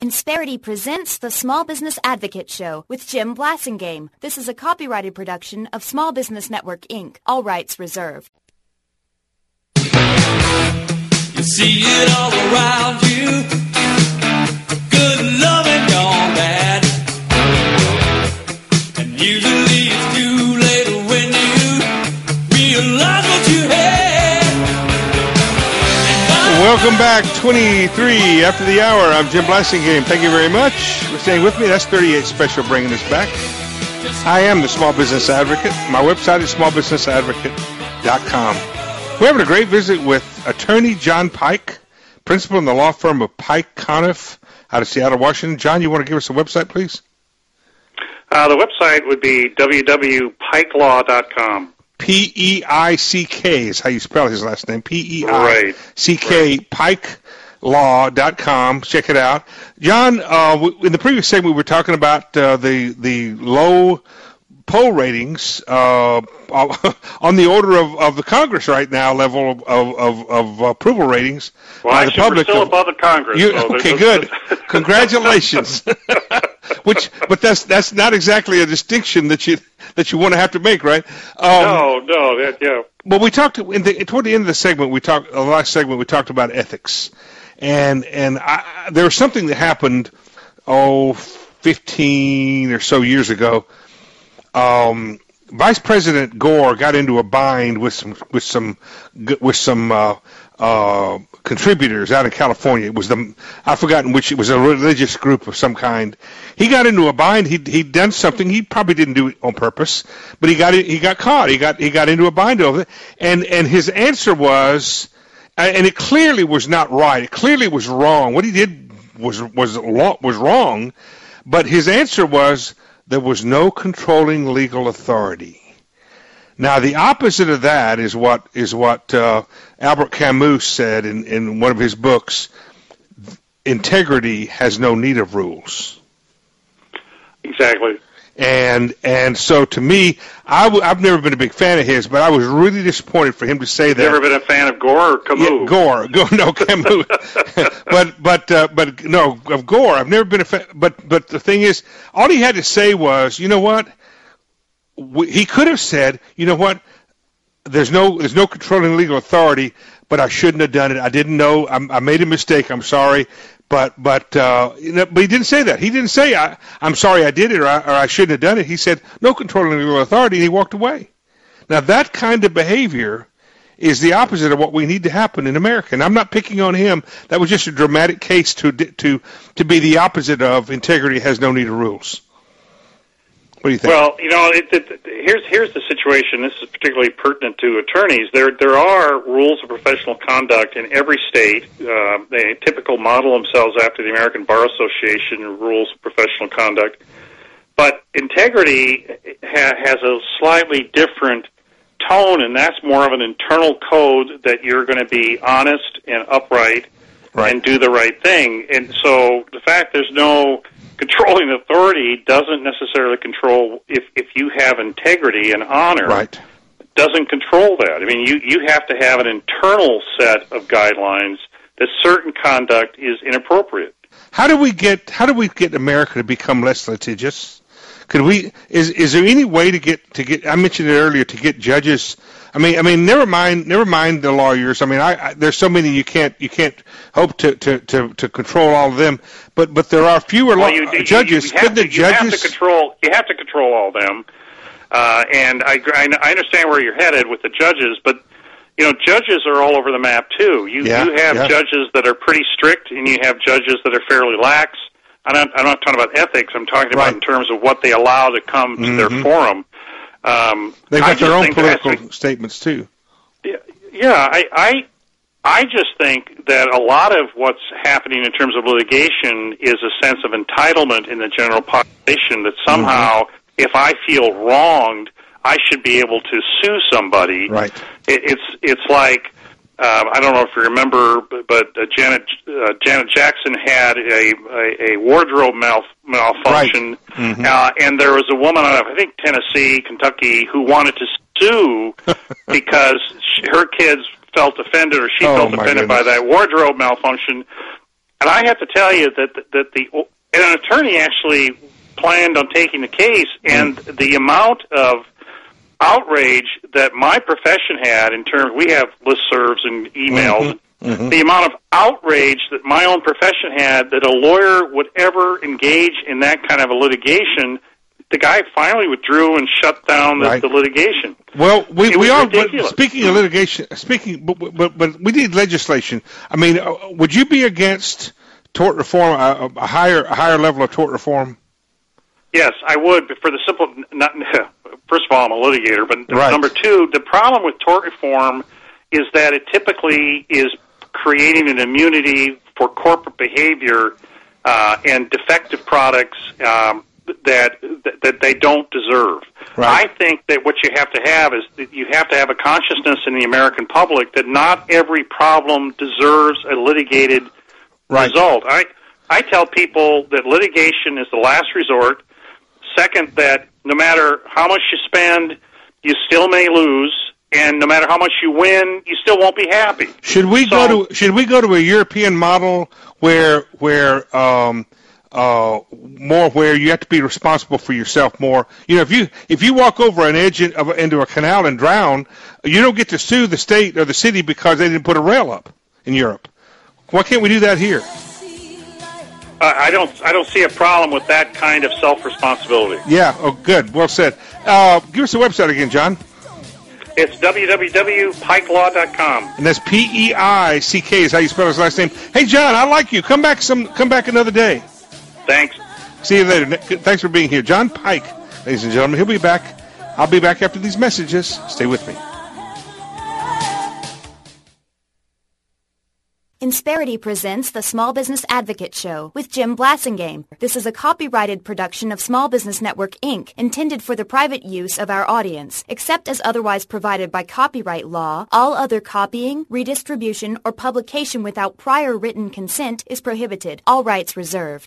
Insperity presents the Small Business Advocate Show with Jim Blasingame. This is a copyrighted production of Small Business Network, Inc. All rights reserved. You see it all around you. Good love and gone bad. And usually it's too late when you realize what you had. Welcome back, 23 after the hour. I'm Jim Blasingame. Thank you very much for staying with me. That's 38 Special bringing us back. I am the Small Business Advocate. My website is smallbusinessadvocate.com. We're having a great visit with attorney John Pike, principal in the law firm of Pike Conniff out of Seattle, Washington. John, you want to give us a website, please? The website would be www.pikelaw.com. P-E-I-C-K is how you spell his last name. P-E-I-C-K, right. pikelaw.com. Check it out. John, in the previous segment, we were talking about the low poll ratings on the order of the Congress right now, level of approval ratings by the public. We're still above the Congress. Okay, good. Congratulations. But that's not exactly a distinction that you want to have to make, right? Yeah. Well, we talked toward the end of the segment. The last segment we talked about ethics, and there was something that happened 15 or so years ago. Vice President Gore got into a bind with some contributors out in California. It was I've forgotten which. It was a religious group of some kind. He got into a bind. He'd done something. He probably didn't do it on purpose, but he got caught. He got into a bind over it. And his answer was, and it clearly was not right. It clearly was wrong. What he did was wrong. But his answer was there was no controlling legal authority. Now, the opposite of that is what Albert Camus said in one of his books. Integrity has no need of rules. Exactly. And so to me, I've never been a big fan of his, but I was really disappointed for him to say that. Never been a fan of Gore or Camus? Yeah, no, Camus. but no, of Gore. I've never been a fan. But the thing is, all he had to say was, you know what? He could have said, you know what? There's no controlling legal authority, but I shouldn't have done it. I didn't know. I made a mistake. I'm sorry. But he didn't say that. He didn't say I'm sorry I did it or I shouldn't have done it. He said no controlling legal authority, and he walked away. Now that kind of behavior is the opposite of what we need to happen in America. And I'm not picking on him. That was just a dramatic case to be the opposite of integrity has no need of rules. What do you think? Well, here's the situation. This is particularly pertinent to attorneys. There are rules of professional conduct in every state. They typically model themselves after the American Bar Association rules of professional conduct. But integrity has a slightly different tone, and that's more of an internal code that you're going to be honest and upright and do the right thing. And so the fact there's no controlling authority doesn't necessarily control if you have integrity and honor. Right. Doesn't control that. I mean, you have to have an internal set of guidelines that certain conduct is inappropriate. How do we get America to become less litigious? Could we? Is there any way to get? I mentioned it earlier, to get judges. I mean, never mind the lawyers. I mean, there's so many you can't hope to control all of them. But there are fewer judges. You have to control all of them. And I understand where you're headed with the judges, but judges are all over the map too. You have judges that are pretty strict, and you have judges that are fairly lax. I'm not talking about ethics. I'm talking about in terms of what they allow to come to their forum. They've got their own political statements too. I just think that a lot of what's happening in terms of litigation is a sense of entitlement in the general population that somehow, if I feel wronged, I should be able to sue somebody. Right. It's like, I don't know if you remember, but Janet Jackson had a wardrobe malfunction, and there was a woman out of, I think, Tennessee, Kentucky, who wanted to sue because her kids felt offended, or she felt offended by that wardrobe malfunction. And I have to tell you and an attorney actually planned on taking the case, and the amount of outrage that my profession had in terms, we have listservs and emails, the amount of outrage that my own profession had that a lawyer would ever engage in that kind of a litigation, the guy finally withdrew and shut down the litigation. Well, we are. But speaking of litigation, but we need legislation. I mean, would you be against tort reform, a higher level of tort reform? Yes, I would, but for the simple, first of all, I'm a litigator, but number two, the problem with tort reform is that it typically is creating an immunity for corporate behavior and defective products that they don't deserve. Right. I think that what you have to have is that you have to have a consciousness in the American public that not every problem deserves a litigated result. I tell people that litigation is the last resort. Second, that no matter how much you spend, you still may lose, and no matter how much you win, you still won't be happy. Should we go to a European model where more where you have to be responsible for yourself more? You know, if you walk over an edge into a canal and drown, you don't get to sue the state or the city because they didn't put a rail up in Europe. Why can't we do that here? I don't see a problem with that kind of self-responsibility. Yeah. Oh, good. Well said. Give us the website again, John. It's www.pikelaw.com. And that's PEICK is how you spell his last name. Hey, John, I like you. Come back another day. Thanks. See you later. Thanks for being here. John Pike, ladies and gentlemen. He'll be back. I'll be back after these messages. Stay with me. Insperity presents the Small Business Advocate Show with Jim Blasingame. This is a copyrighted production of Small Business Network, Inc., intended for the private use of our audience. Except as otherwise provided by copyright law, all other copying, redistribution, or publication without prior written consent is prohibited. All rights reserved.